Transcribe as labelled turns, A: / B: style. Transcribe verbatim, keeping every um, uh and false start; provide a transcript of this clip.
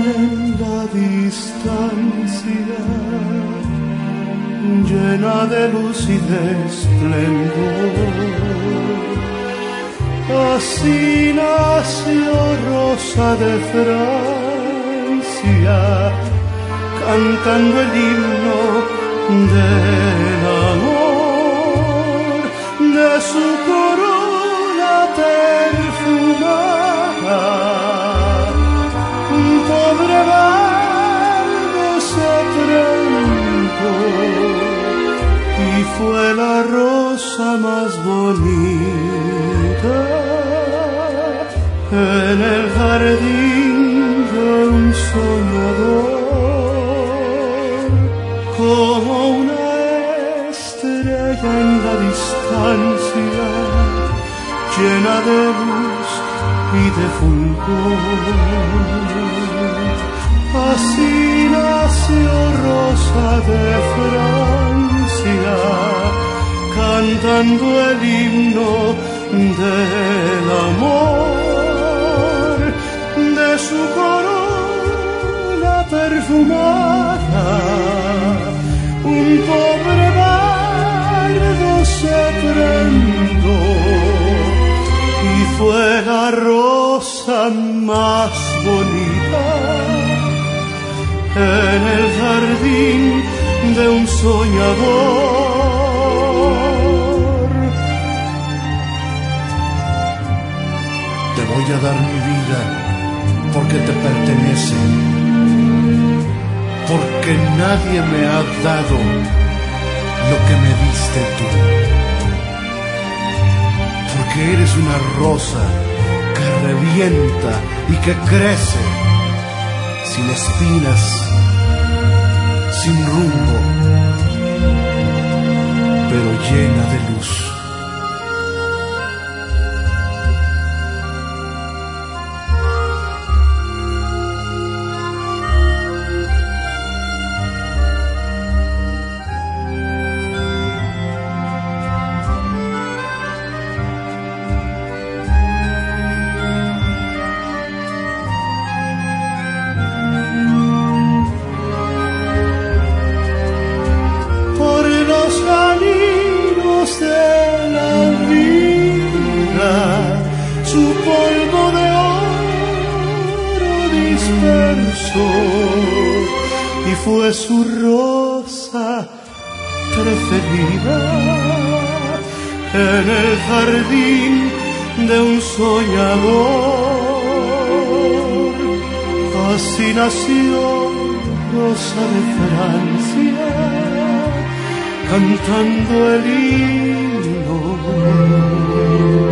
A: en la distancia, llena de luz y de esplendor. Así nació Rosa de Francia, cantando el himno del amor, de su corona perfumada. Un pobre bardo se prendó y fue la rosa más bonita en el jardín de un soñador, como una estrella en la distancia, llena de luz y de fulgor. Así nació Rosa de Francia, cantando el himno del amor, de su corona perfumada. Un pobre bardo se prendó y fue la rosa más bonita en el jardín de un soñador.
B: Te voy a dar mi vida porque te pertenece, porque nadie me ha dado lo que me diste tú, porque eres una rosa que revienta y que crece sin espinas, sin rumbo, pero llena de luz.
A: Y fue su rosa preferida en el jardín de un soñador. Así nació Rosa de Francia, cantando el himno